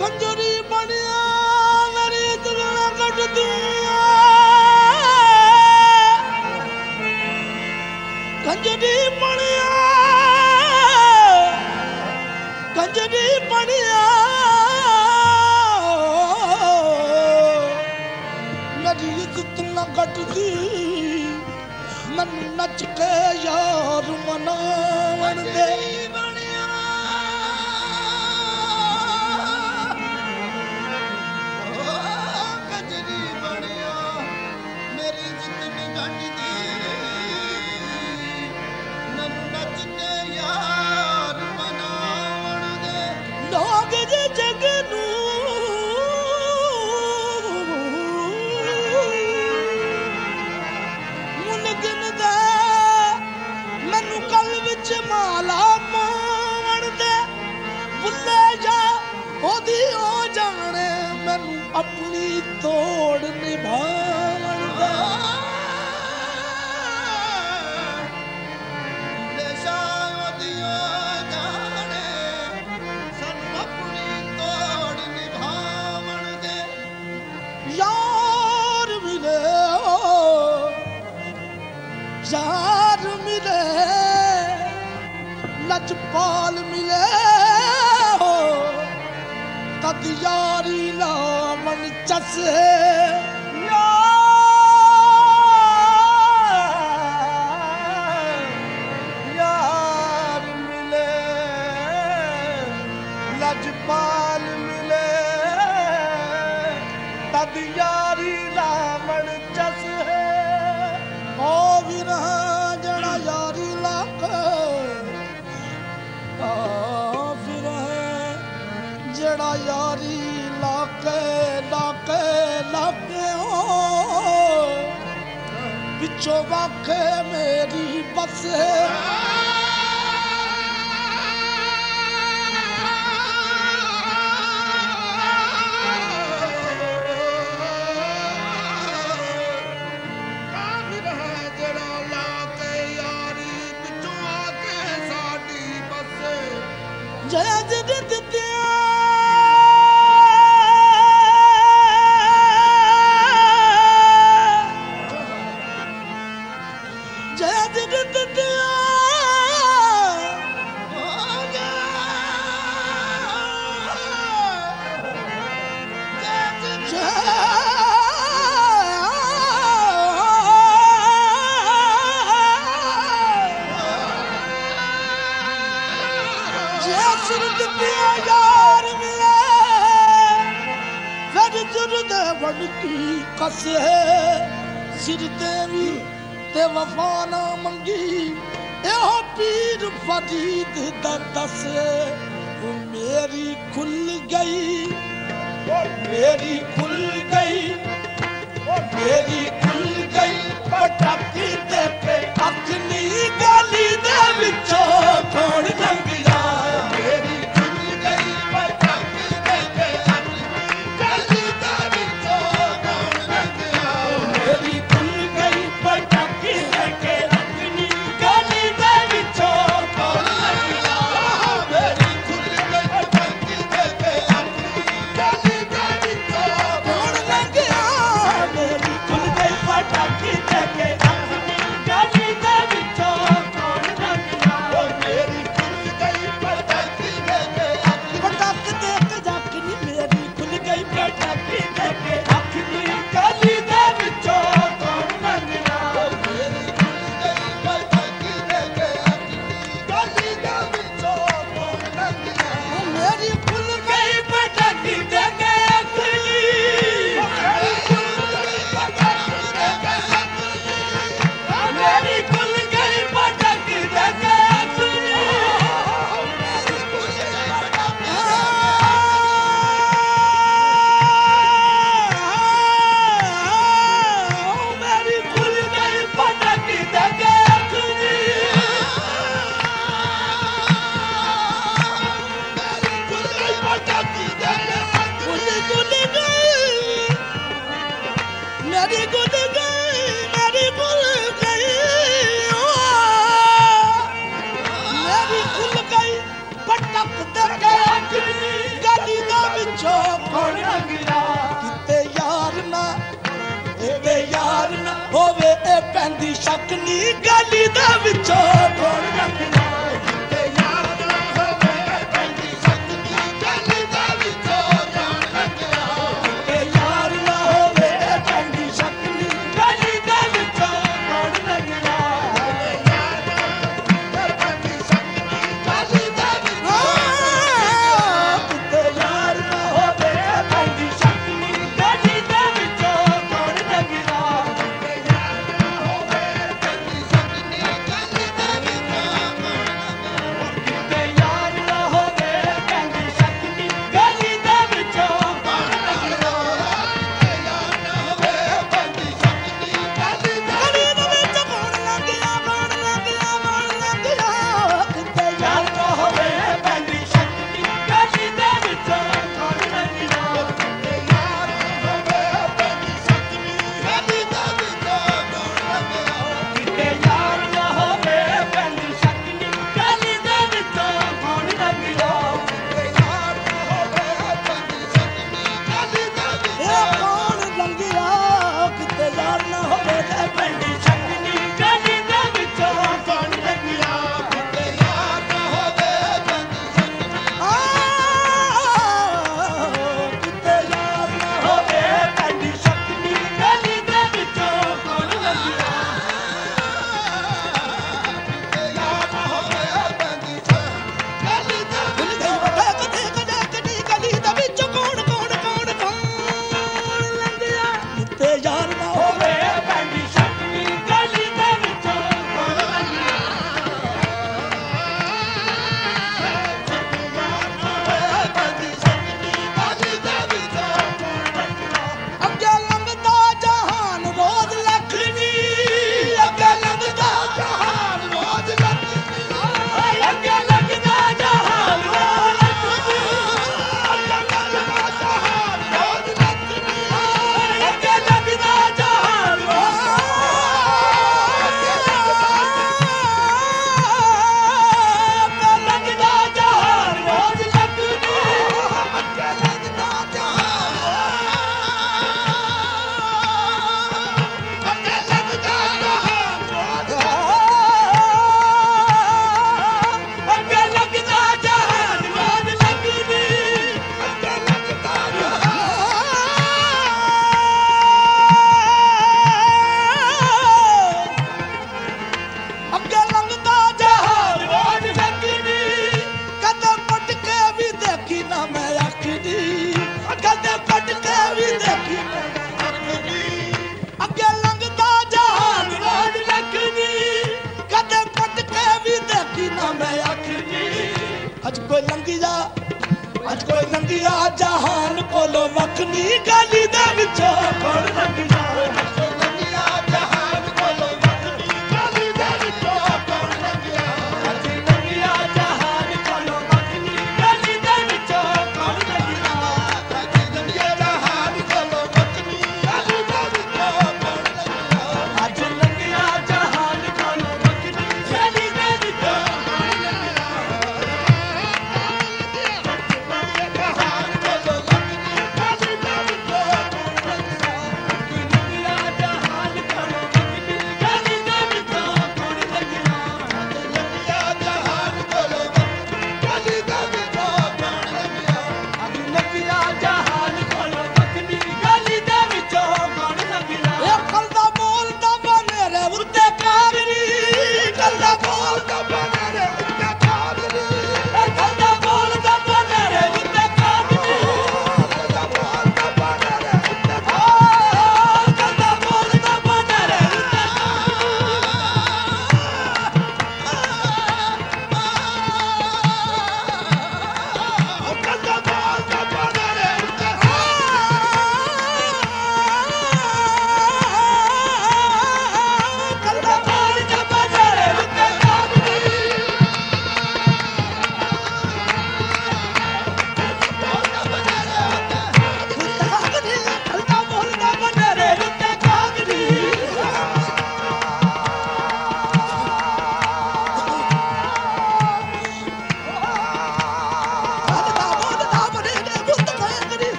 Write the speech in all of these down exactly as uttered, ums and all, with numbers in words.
कंजरी बनिया मेरी दुनिया कट दिया कंजरी बनिया कंजरी बनिया मेरी इज्जत न कट दी मन नच के यार मनावन दे माला पावन दे बुले जा ओदी ओ जाने मैनू अपनी तोड़ निभावन दे देशा ओदी ओ जाने सानू अपनी तोड़ निभावन दे यार मिले ओ यार मिले लजपाल मिले हो तद यारी लामन चस यार मिले लजपाल मिले तद यारी लामन चस है ओ विरह जड़ा यारी लाख फिर जड़ा यारी लाके लाके लाके हो पिछो वाके मेरी बस जय जगत दिया जय जगत दिया यार मिले फिर जुर्द वड़की कस है सिर देवी ते वफा ना मंगी एहो पीर फरीद दा दस मेरी खुल गई मेरी खुल गई मेरी खुल गई पटाकी दे पे अपनी गली दे विचों कौन लंघ जा मेरी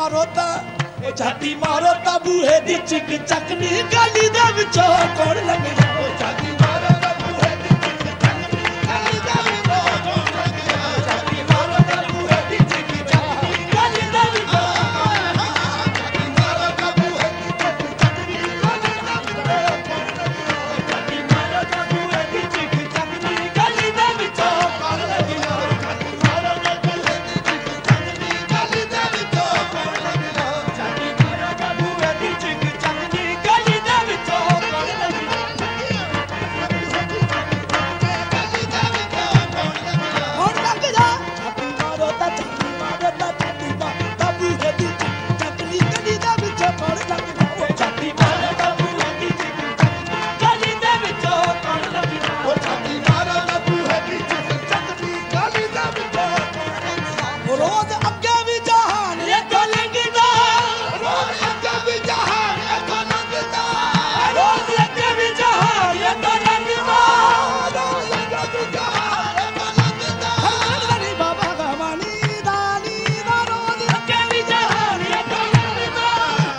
ਮਾਰੋ ਤਾਂ ਉਹ ਛਾਤੀ ਮਾਰੋ ਤਾਂ ਬੂਹੇ ਦੀ ਚਿਕ ਚੱਕਨੀ ਗਲੀ ਦੇ ਵਿੱਚੋਂ ਕੌਣ ਲੰਘਦਾ ਉਹ ਛਾਤੀ ਮਾਰੋ ਤਾਂ ਬੂਹੇ ਦੀ ਚਿਕ ਚੱਕਨੀ ਗਲੀ ਦੇ ਵਿੱਚੋਂ ਕੌਣ ਲੰਘਦਾ ਛਾਤੀ ਮਾਰੋ ਤਾਂ ਬੂਹੇ ਦੀ ਚਿਕ ਚੱਕਨੀ ਗਲੀ ਦੇ ਵਿੱਚੋਂ ਛਾਤੀ ਮਾਰੋ ਤਾਂ ਬੂਹੇ ਦੀ ਚਿਕ ਚੱਕਨੀ ਗਲੀ ਦੇ ਵਿੱਚੋਂ ਛਾਤੀ ਮਾਰੋ ਤਾਂ ਬੂਹੇ ਦੀ ਚਿਕ ਚੱਕਨੀ ਗਲੀ ਦੇ ਵਿੱਚੋਂ ਕੌਣ ਲੰਘਦਾ ਛਾਤੀ ਮਾਰੋ ਤਾਂ ਬੂਹੇ ਦੀ ਚਿਕ ਚੱਕਨੀ ਗਲੀ ਦੇ ਵਿੱਚੋਂ ਕੌਣ ਲੰਘਦਾ ਛਾਤੀ ਮਾਰੋ ਤਾਂ ਬੂਹੇ ਦੀ ਚਿਕ ਚੱਕਨੀ ਗਲੀ ਦੇ ਵਿੱਚੋਂ ਕੌਣ ਲੰਘਦਾ ਕੌਣ ਲੰਘਦਾ ਛਾਤੀ ਮਾਰੋ ਤਾਂ ਛਾਤੀ ਮਾਰੋ ਤਾਂ ਛਾਤੀ ਮਾਰੋ ਤਾਂ ਬੂਹੇ ਦੀ ਚਿਕ ਚੱਕਨੀ ਗਲੀ ਦੇ ਵਿੱਚੋਂ ਕੌਣ ਲੰਘਦਾ ਉਹ ਛਾਤੀ ਮਾਰੋ ਤਾਂ ਬੂਹੇ ਦੀ ਚਿਕ ਚੱਕਨੀ ਗਲੀ ਦੇ ਵਿੱਚੋਂ ਕੌਣ ਲੰਘਦਾ ਉਹ ਛਾਤੀ ਮਾਰੋ ਤਾਂ ਬੂਹੇ ਦੀ ਚਿਕ ਚੱਕਨੀ ਗਲੀ ਦੇ ਵਿੱਚੋਂ ਕੌਣ ਲੰਘਦਾ ਰੋਜ਼ ਅੱਗੇ ਵੀ ਜਹਾਨ ਇੱਥੋਂ ਲੰਘਦਾ ਰੋਜ਼ ਅੱਗੇ ਵੀ ਜਹਾਨ ਇੱਥੋਂ ਲੰਘਦਾ ਰੋਜ਼ ਅੱਗੇ ਵੀ ਜਹਾਨ ਇੱਥੋਂ ਲੰਘਦਾ ਰੋਜ਼ ਅੱਗੇ ਵੀ ਜਹਾਨ ਇੱਥੋਂ ਲੰਘਦਾ ਹਰਮਨੀ ਬਾਬਾ ਗਵਾਨੀ ਦਾ ਨੀ ਦਾ ਰੋਜ਼ ਅੱਗੇ ਵੀ ਜਹਾਨ ਇੱਥੋਂ ਲੰਘਦਾ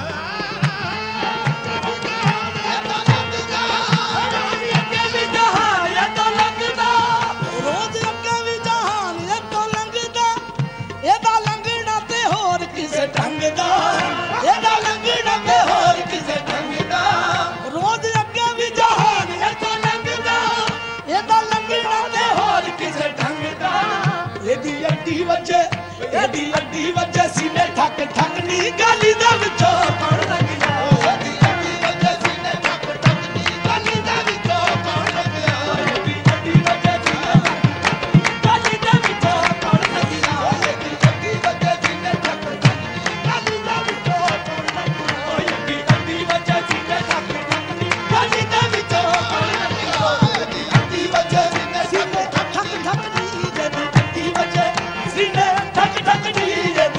ਰੋਜ਼ ਅੱਗੇ ਵੀ ਜਹਾਨ ਇੱਥੋਂ ਲੰਘਦਾ ਰੋਜ਼ ਅੱਗੇ ਵੀ ਜਹਾਨ ਇੱਥੋਂ ਲੰਘਦਾ ਇਹਦਾ ਲੰਘਣਾ ਤੇ ਹੋਰ ਕਿਸੇ ਢੰਗ ਦਾ ਇਹਦਾ ਲੰਘਣਾ ਤੇ ਹੋਰ ਕਿਸੇ ਢੰਗ ਦਾ ਰੋਜ਼ ਅੱਗੇ ਵੀ ਜਹਾਨ ਇੱਥੋਂ ਲੰਘਦਾ ਇਹਦਾ ਲੰਘਣਾ ਤੇ ਹੋਰ ਕਿਸੇ ਢੰਗ ਦਾ ਇਹਦੀ ਅੱਡੀ ਵੱਜੇ ਇਹਦੀ ਅੱਡੀ ਵੱਜੇ ਸੀਨੇ ਠੱਕ ਠੱਕ ਨੀ ਗਲੀ ਦੇ ਵਿੱਚੋਂ ਕੌਣ ਲੰਘਦਾ ਇਹਦੀ ਅੱਡੀ ਵੱਜੇ ਸੀਨੇ ਠੱਕ ਠੱਕ ਨੀ ਗਲੀ ਦੇ ਵਿੱਚੋਂ ਕੌਣ ਲੰਘਦਾ ਇਹਦੀ ਅੱਡੀ ਵੱਜੇ ਸੀਨੇ ਗਲੀ ਦੇ ਵਿੱਚੋਂ ਕੌਣ ਲੰਘਦਾ ਇਹਦੀ ਅੱਡੀ ਵੱਜੇ ਸੀਨੇ ਠੱਕ ਠੱਕ ਨੀ ਗਲੀ ਦੇ ਵਿੱਚੋਂ ਕੌਣ ਲੰਘਦਾ ਇਹਦੀ ਅੱਡੀ ਵੱਜੇ ਸੀਨੇ ਠੱਕ ਠੱਕ ਨੀ ਗਲੀ ਦੇ ਵਿੱਚੋਂ ਕੌਣ ਲੰਘਦਾ ਇਹਦੀ ਅੱਡੀ ਵੱਜੇ ਸੀਨੇ ਠੱਕ ਠੱਕ ਨੀ ਇਹਦੀ ਅੱਡੀ ਵੱਜੇ ਸੀਨੇ ਠੱਕ ਠੱਕ ਨੀ